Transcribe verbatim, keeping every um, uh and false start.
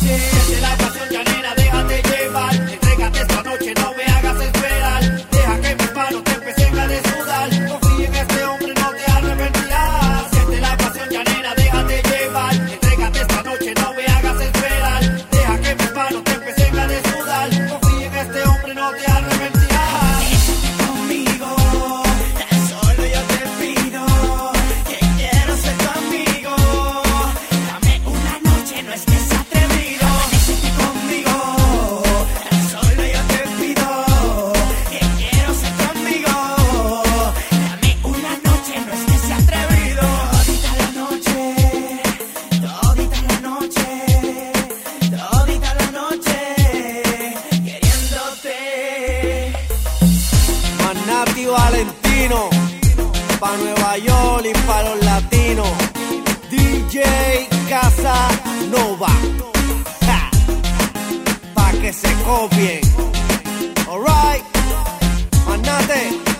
noche. Desde la pasión ya nena, déjate llevar. Entrégate esta noche, no me hagas esperar. Deja que mis manos te empiecen a desnudar. Confía en este hombre, no te arrepentirás. Siente la pasión ya nena, déjate llevar. Entrégate esta noche, no me hagas esperar. Deja que mis manos te empiecen a desnudar. Confía en este hombre, no te arrepentirás. Conmigo, tan solo yo te pido que quiero ser tu amigo. Dame una noche, no es que sea atrevido. Conmigo, tan solo yo te pido que quiero ser tu amigo. Dame una noche, no es que sea atrevido. Todita la noche, todita la noche, todita la noche, queriéndote. Manati Valentino, pa' Nueva York y pa' los latinos. D J Casanova, ja, pa' que se copien. Alright, Manate.